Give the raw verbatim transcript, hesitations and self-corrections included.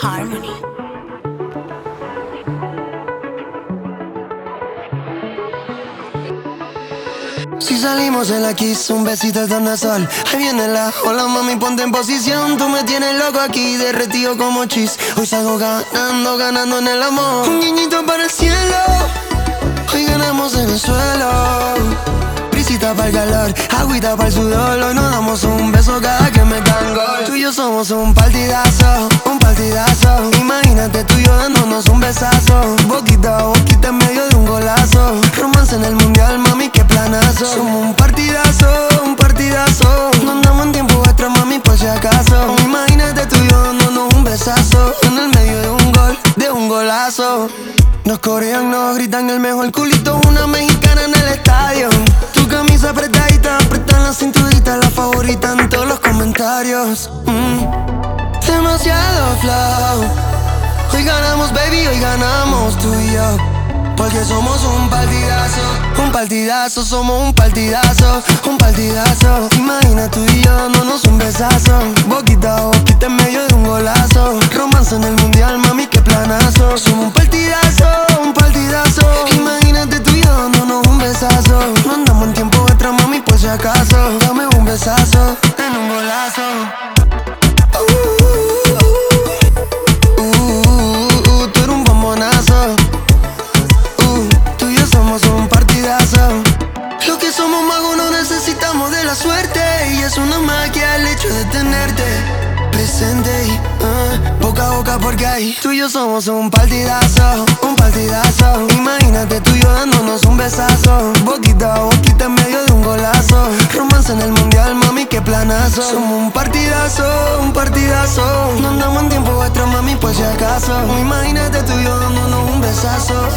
Harmony. Si salimos en la kiss, un besito al tornasol. Ahí viene la hola mami, ponte en posición. Tú me tienes loco aquí, derretido como chis. Hoy salgo ganando, ganando en el amor. Un guiñito para el cielo, hoy ganamos en el suelo. Brisita para el calor, agüita para el sudor. Hoy nos damos un beso cada que me dan gol. Tú y yo somos un partidazo, un partidazo. Imagínate tú y yo dándonos un besazo. Boquita a boquita en medio de un golazo. Romance en el mundial, mami, qué planazo. Somos un partidazo, un partidazo. No andamos en tiempo extra, mami, por si acaso. Imagínate tú y yo dándonos un besazo en el medio de un gol, de un golazo. Nos corean, nos gritan el mejor culito, una mexicana en el estadio. Tu camisa apretadita, apretan la cinturita, la favorita en todos los comentarios. mm. Demasiado flow. Hoy ganamos, baby, hoy ganamos tú y yo. Porque somos un partidazo, un partidazo, somos un partidazo, un partidazo. Imagina tú y yo dándonos un besazo. Boquita a boquita en medio de un golazo. Romance en el mundial, mami, qué planazo. Somos un partidazo, un partidazo. Imagínate tú y yo dándonos un besazo. No andamos en tiempo extra, mami, por si acaso. Dame un besazo en un golazo. Uh, uh, uh, uh, tú eres un bombonazo. Somos un partidazo. Lo que somos magos no necesitamos de la suerte. Y es una magia el hecho de tenerte presente y uh, boca a boca porque ahí tú y yo somos un partidazo, un partidazo. Imagínate tú y yo dándonos un besazo. Boquita a boquita en medio de un golazo. Romance en el mundial, mami, qué planazo. Somos un partidazo, un partidazo. No andamos en tiempo extra, mami, por si acaso. Imagínate tú y yo dándonos un besazo